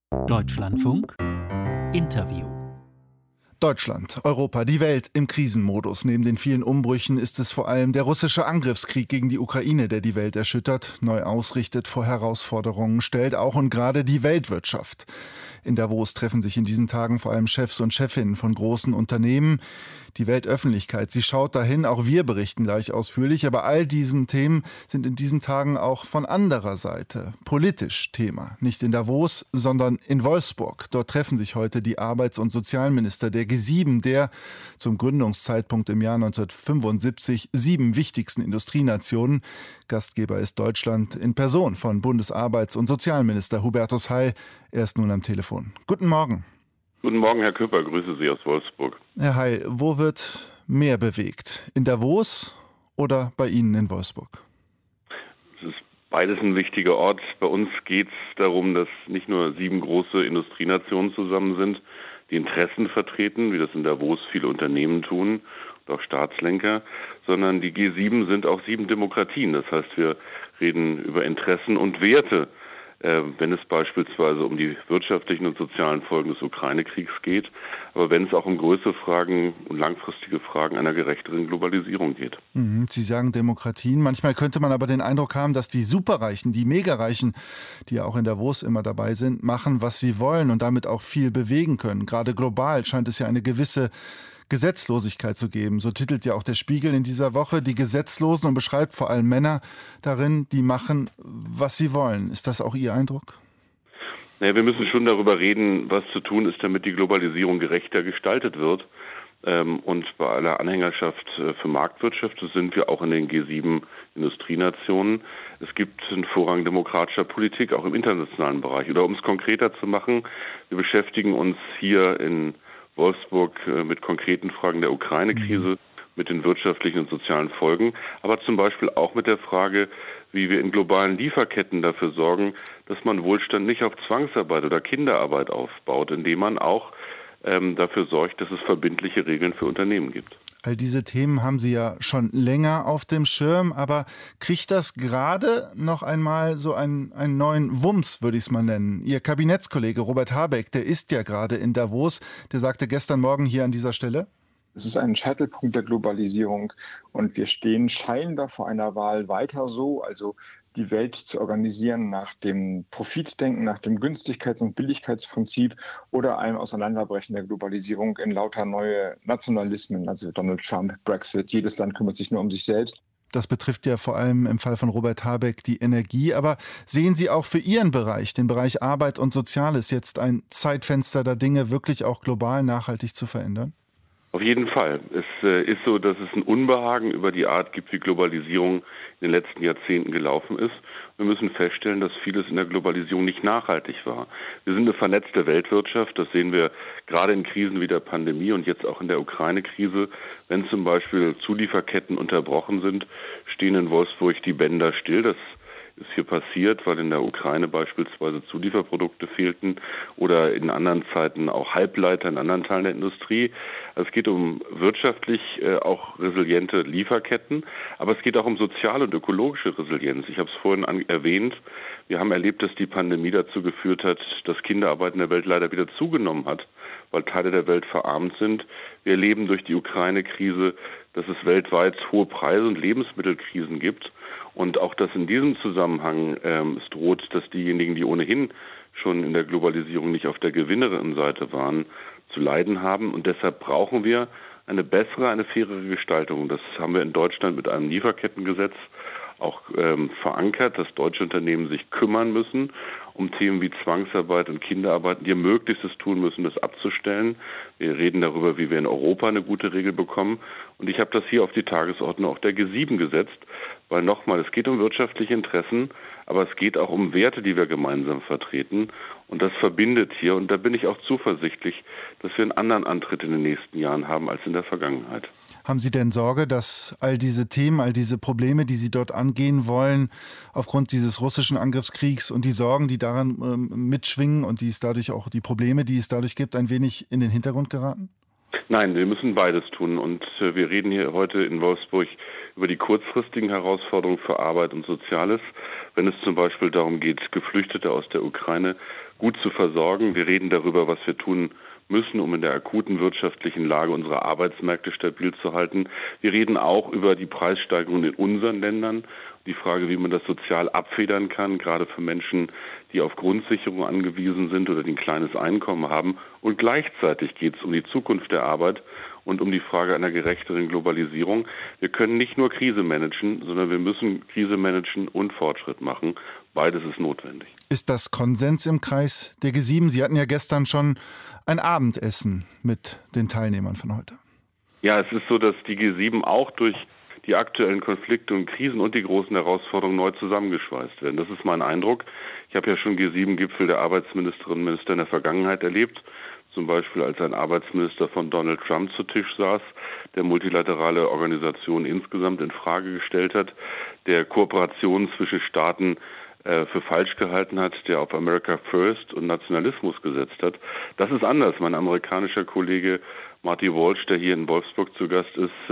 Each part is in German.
Deutschlandfunk Interview. Deutschland, Europa, die Welt im Krisenmodus. Neben den vielen Umbrüchen ist es vor allem der russische Angriffskrieg gegen die Ukraine, der die Welt erschüttert, neu ausrichtet, vor Herausforderungen stellt, auch und gerade die Weltwirtschaft. In Davos treffen sich in diesen Tagen vor allem Chefs und Chefinnen von großen Unternehmen. Die Weltöffentlichkeit, sie schaut dahin, auch wir berichten gleich ausführlich, aber all diesen Themen sind in diesen Tagen auch von anderer Seite politisch Thema. Nicht in Davos, sondern in Wolfsburg. Dort treffen sich heute die Arbeits- und Sozialminister der G7, der zum Gründungszeitpunkt im Jahr 1975 7 wichtigsten Industrienationen. Gastgeber ist Deutschland in Person von Bundesarbeits- und Sozialminister Hubertus Heil. Er ist nun am Telefon. Guten Morgen. Guten Morgen, Herr Küpper, grüße Sie aus Wolfsburg. Herr Heil, wo wird mehr bewegt? In Davos oder bei Ihnen in Wolfsburg? Es ist beides ein wichtiger Ort. Bei uns geht es darum, dass nicht nur 7 große Industrienationen zusammen sind, die Interessen vertreten, wie das in Davos viele Unternehmen tun und auch Staatslenker, sondern die G7 sind auch 7 Demokratien. Das heißt, wir reden über Interessen und Werte, wenn es beispielsweise um die wirtschaftlichen und sozialen Folgen des Ukraine-Kriegs geht, aber wenn es auch um größere Fragen und langfristige Fragen einer gerechteren Globalisierung geht. Sie sagen Demokratien. Manchmal könnte man aber den Eindruck haben, dass die Superreichen, die Megareichen, die ja auch in Davos immer dabei sind, machen, was sie wollen und damit auch viel bewegen können. Gerade global scheint es ja eine gewisse Gesetzlosigkeit zu geben. So titelt ja auch der Spiegel in dieser Woche die Gesetzlosen und beschreibt vor allem Männer darin, die machen, was sie wollen. Ist das auch Ihr Eindruck? Naja, wir müssen schon darüber reden, was zu tun ist, damit die Globalisierung gerechter gestaltet wird. Und bei aller Anhängerschaft für Marktwirtschaft, das sind wir auch in den G7 Industrienationen. Es gibt einen Vorrang demokratischer Politik, auch im internationalen Bereich. Oder um es konkreter zu machen, wir beschäftigen uns hier in Wolfsburg mit konkreten Fragen der Ukraine-Krise, mit den wirtschaftlichen und sozialen Folgen, aber zum Beispiel auch mit der Frage, wie wir in globalen Lieferketten dafür sorgen, dass man Wohlstand nicht auf Zwangsarbeit oder Kinderarbeit aufbaut, indem man auch dafür sorgt, dass es verbindliche Regeln für Unternehmen gibt. All diese Themen haben Sie ja schon länger auf dem Schirm, aber kriegt das gerade noch einmal so einen neuen Wumms, würde ich es mal nennen? Ihr Kabinettskollege Robert Habeck, der ist ja gerade in Davos, der sagte gestern Morgen hier an dieser Stelle: Es ist ein Scheitelpunkt der Globalisierung und wir stehen scheinbar vor einer Wahl weiter so, also die Welt zu organisieren nach dem Profitdenken, nach dem Günstigkeits- und Billigkeitsprinzip oder einem Auseinanderbrechen der Globalisierung in lauter neue Nationalismen, also Donald Trump, Brexit, jedes Land kümmert sich nur um sich selbst. Das betrifft ja vor allem im Fall von Robert Habeck die Energie. Aber sehen Sie auch für Ihren Bereich, den Bereich Arbeit und Soziales, jetzt ein Zeitfenster der Dinge wirklich auch global nachhaltig zu verändern? Auf jeden Fall. Es ist so, dass es ein Unbehagen über die Art gibt, wie Globalisierung in den letzten Jahrzehnten gelaufen ist. Wir müssen feststellen, dass vieles in der Globalisierung nicht nachhaltig war. Wir sind eine vernetzte Weltwirtschaft. Das sehen wir gerade in Krisen wie der Pandemie und jetzt auch in der Ukraine-Krise. Wenn zum Beispiel Zulieferketten unterbrochen sind, stehen in Wolfsburg die Bänder still. Das ist hier passiert, weil in der Ukraine beispielsweise Zulieferprodukte fehlten oder in anderen Zeiten auch Halbleiter in anderen Teilen der Industrie. Also es geht um wirtschaftlich auch resiliente Lieferketten, aber es geht auch um soziale und ökologische Resilienz. Ich habe es vorhin erwähnt, wir haben erlebt, dass die Pandemie dazu geführt hat, dass Kinderarbeit in der Welt leider wieder zugenommen hat, weil Teile der Welt verarmt sind. Wir erleben durch die Ukraine-Krise, dass es weltweit hohe Preise und Lebensmittelkrisen gibt und auch, dass in diesem Zusammenhang es droht, dass diejenigen, die ohnehin schon in der Globalisierung nicht auf der Gewinnerin-Seite waren, zu leiden haben. Und deshalb brauchen wir eine bessere, eine fairere Gestaltung. Das haben wir in Deutschland mit einem Lieferkettengesetz auch verankert, dass deutsche Unternehmen sich kümmern müssen um Themen wie Zwangsarbeit und Kinderarbeit, die Möglichstes tun müssen, das abzustellen. Wir reden darüber, wie wir in Europa eine gute Regel bekommen. Und ich habe das hier auf die Tagesordnung auch der G7 gesetzt, weil nochmal, es geht um wirtschaftliche Interessen, aber es geht auch um Werte, die wir gemeinsam vertreten. Und das verbindet hier. Und da bin ich auch zuversichtlich, dass wir einen anderen Antritt in den nächsten Jahren haben als in der Vergangenheit. Haben Sie denn Sorge, dass all diese Themen, all diese Probleme, die Sie dort angehen wollen, aufgrund dieses russischen Angriffskriegs und die Sorgen, die daran mitschwingen und die es dadurch auch die Probleme, die es dadurch gibt, ein wenig in den Hintergrund geraten? Nein, wir müssen beides tun. Und wir reden hier heute in Wolfsburg über die kurzfristigen Herausforderungen für Arbeit und Soziales. Wenn es zum Beispiel darum geht, Geflüchtete aus der Ukraine gut zu versorgen. Wir reden darüber, was wir tun müssen, um in der akuten wirtschaftlichen Lage unsere Arbeitsmärkte stabil zu halten. Wir reden auch über die Preissteigerungen in unseren Ländern, die Frage, wie man das sozial abfedern kann, gerade für Menschen, die auf Grundsicherung angewiesen sind oder die ein kleines Einkommen haben. Und gleichzeitig geht es um die Zukunft der Arbeit und um die Frage einer gerechteren Globalisierung. Wir können nicht nur Krise managen, sondern wir müssen Krise managen und Fortschritt machen. Beides ist notwendig. Ist das Konsens im Kreis der G7? Sie hatten ja gestern schon ein Abendessen mit den Teilnehmern von heute. Ja, es ist so, dass die G7 auch durch die aktuellen Konflikte und Krisen und die großen Herausforderungen neu zusammengeschweißt werden. Das ist mein Eindruck. Ich habe ja schon G7-Gipfel der Arbeitsministerinnen und Minister in der Vergangenheit erlebt. Zum Beispiel als ein Arbeitsminister von Donald Trump zu Tisch saß, der multilaterale Organisationen insgesamt in Frage gestellt hat, der Kooperationen zwischen Staaten für falsch gehalten hat, der auf America First und Nationalismus gesetzt hat. Das ist anders. Mein amerikanischer Kollege Marty Walsh, der hier in Wolfsburg zu Gast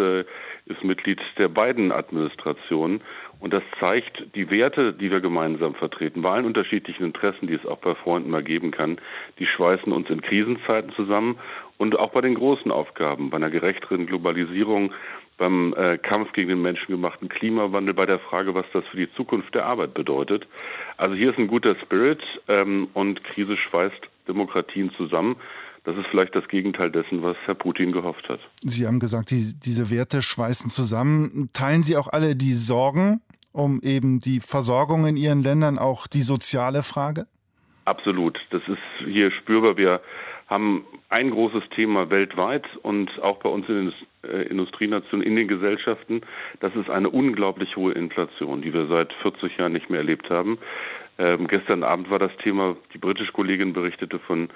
ist Mitglied der beiden Administrationen. Und das zeigt, die Werte, die wir gemeinsam vertreten, bei allen unterschiedlichen Interessen, die es auch bei Freunden mal geben kann, die schweißen uns in Krisenzeiten zusammen und auch bei den großen Aufgaben, bei einer gerechteren Globalisierung, beim Kampf gegen den menschengemachten Klimawandel, bei der Frage, was das für die Zukunft der Arbeit bedeutet. Also hier ist ein guter Spirit und Krise schweißt Demokratien zusammen. Das ist vielleicht das Gegenteil dessen, was Herr Putin gehofft hat. Sie haben gesagt, diese Werte schweißen zusammen. Teilen Sie auch alle die Sorgen um eben die Versorgung in Ihren Ländern, auch die soziale Frage? Absolut. Das ist hier spürbar. Wir haben ein großes Thema weltweit und auch bei uns in den Industrienationen, in den Gesellschaften. Das ist eine unglaublich hohe Inflation, die wir seit 40 Jahren nicht mehr erlebt haben. Gestern Abend war das Thema, die britische Kollegin berichtete von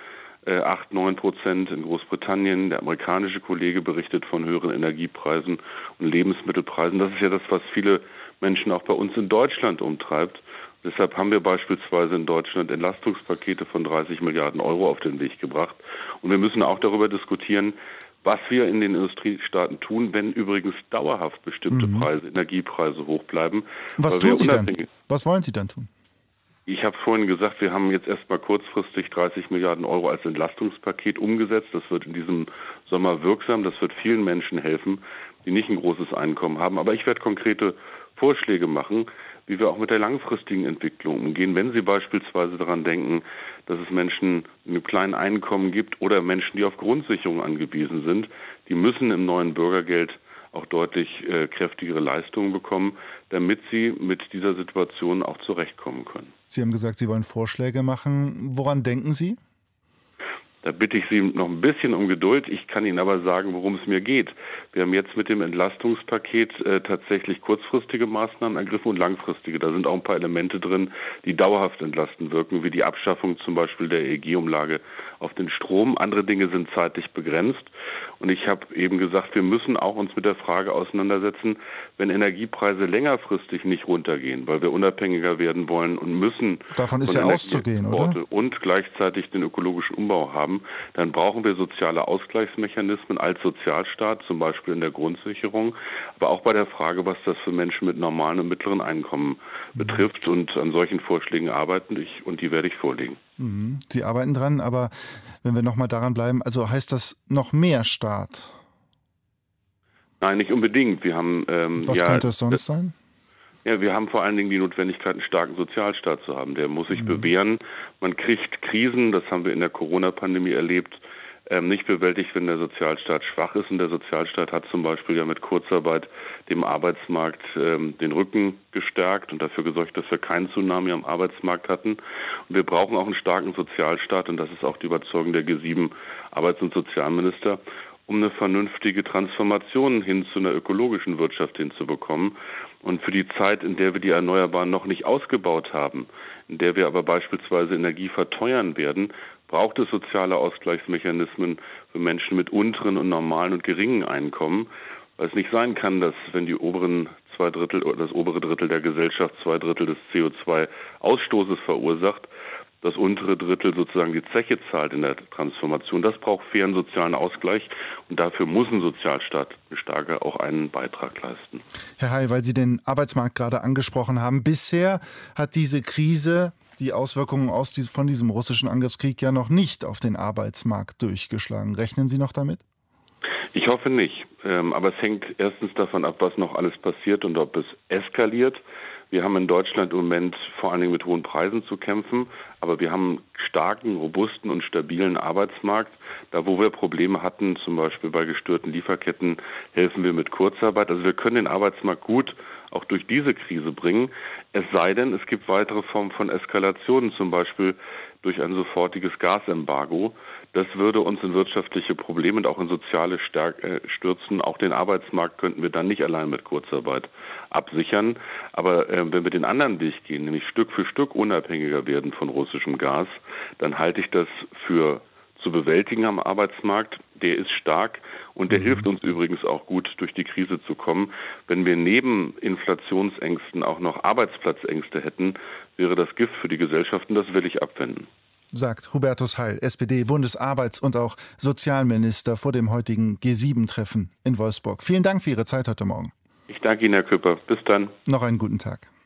8-9% in Großbritannien. Der amerikanische Kollege berichtet von höheren Energiepreisen und Lebensmittelpreisen. Das ist ja das, was viele Menschen auch bei uns in Deutschland umtreibt. Deshalb haben wir beispielsweise in Deutschland Entlastungspakete von 30 Milliarden Euro auf den Weg gebracht. Und wir müssen auch darüber diskutieren, was wir in den Industriestaaten tun, wenn übrigens dauerhaft bestimmte Preise, Energiepreise hoch bleiben. Was tun Sie dann? Was wollen Sie dann tun? Ich habe vorhin gesagt, wir haben jetzt erstmal kurzfristig 30 Milliarden Euro als Entlastungspaket umgesetzt. Das wird in diesem Sommer wirksam. Das wird vielen Menschen helfen, die nicht ein großes Einkommen haben. Aber ich werde konkrete Vorschläge machen, wie wir auch mit der langfristigen Entwicklung umgehen. Wenn Sie beispielsweise daran denken, dass es Menschen mit einem kleinen Einkommen gibt oder Menschen, die auf Grundsicherung angewiesen sind, die müssen im neuen Bürgergeld auch deutlich kräftigere Leistungen bekommen, damit sie mit dieser Situation auch zurechtkommen können. Sie haben gesagt, Sie wollen Vorschläge machen. Woran denken Sie? Da bitte ich Sie noch ein bisschen um Geduld. Ich kann Ihnen aber sagen, worum es mir geht. Wir haben jetzt mit dem Entlastungspaket tatsächlich kurzfristige Maßnahmen ergriffen und langfristige. Da sind auch ein paar Elemente drin, die dauerhaft entlastend wirken, wie die Abschaffung zum Beispiel der EEG-Umlage auf den Strom. Andere Dinge sind zeitlich begrenzt. Und ich habe eben gesagt, wir müssen auch uns mit der Frage auseinandersetzen, wenn Energiepreise längerfristig nicht runtergehen, weil wir unabhängiger werden wollen und müssen. Davon ist ja auszugehen, oder? Und gleichzeitig den ökologischen Umbau haben, dann brauchen wir soziale Ausgleichsmechanismen als Sozialstaat, zum Beispiel in der Grundsicherung, aber auch bei der Frage, was das für Menschen mit normalen und mittleren Einkommen betrifft. Und an solchen Vorschlägen arbeiten und die werde ich vorlegen. Sie arbeiten dran, aber wenn wir nochmal daran bleiben, also heißt das noch mehr Staat? Nein, nicht unbedingt. Wir haben was könnte es sonst sein? Ja, wir haben vor allen Dingen die Notwendigkeit, einen starken Sozialstaat zu haben. Der muss sich bewähren. Man kriegt Krisen, das haben wir in der Corona-Pandemie erlebt, nicht bewältigt, wenn der Sozialstaat schwach ist. Und der Sozialstaat hat zum Beispiel ja mit Kurzarbeit dem Arbeitsmarkt den Rücken gestärkt und dafür gesorgt, dass wir keinen Tsunami am Arbeitsmarkt hatten. Und wir brauchen auch einen starken Sozialstaat, und das ist auch die Überzeugung der G7 Arbeits- und Sozialminister, um eine vernünftige Transformation hin zu einer ökologischen Wirtschaft hinzubekommen. Und für die Zeit, in der wir die Erneuerbaren noch nicht ausgebaut haben, in der wir aber beispielsweise Energie verteuern werden, braucht es soziale Ausgleichsmechanismen für Menschen mit unteren und normalen und geringen Einkommen, weil es nicht sein kann, dass wenn die oberen 2/3 oder das obere Drittel der Gesellschaft 2/3 des CO2-Ausstoßes verursacht, das untere Drittel sozusagen die Zeche zahlt in der Transformation. Das braucht fairen sozialen Ausgleich, und dafür muss ein Sozialstaat stärker auch einen Beitrag leisten. Herr Heil, weil Sie den Arbeitsmarkt gerade angesprochen haben, bisher hat diese Krise die Auswirkungen von diesem russischen Angriffskrieg ja noch nicht auf den Arbeitsmarkt durchgeschlagen. Rechnen Sie noch damit? Ich hoffe nicht. Aber es hängt erstens davon ab, was noch alles passiert und ob es eskaliert. Wir haben in Deutschland im Moment vor allen Dingen mit hohen Preisen zu kämpfen, aber wir haben einen starken, robusten und stabilen Arbeitsmarkt. Da, wo wir Probleme hatten, zum Beispiel bei gestörten Lieferketten, helfen wir mit Kurzarbeit. Also wir können den Arbeitsmarkt gut auch durch diese Krise bringen. Es sei denn, es gibt weitere Formen von Eskalationen, zum Beispiel durch ein sofortiges Gasembargo. Das würde uns in wirtschaftliche Probleme und auch in soziale stürzen. Auch den Arbeitsmarkt könnten wir dann nicht allein mit Kurzarbeit absichern. Aber wenn wir den anderen Weg gehen, nämlich Stück für Stück unabhängiger werden von russischem Gas, dann halte ich das für zu bewältigen am Arbeitsmarkt. Der ist stark und der hilft uns übrigens auch gut, durch die Krise zu kommen. Wenn wir neben Inflationsängsten auch noch Arbeitsplatzängste hätten, wäre das Gift für die Gesellschaft und das will ich abwenden. Sagt Hubertus Heil, SPD-Bundesarbeits- und auch Sozialminister vor dem heutigen G7-Treffen in Wolfsburg. Vielen Dank für Ihre Zeit heute Morgen. Ich danke Ihnen, Herr Küpper. Bis dann. Noch einen guten Tag.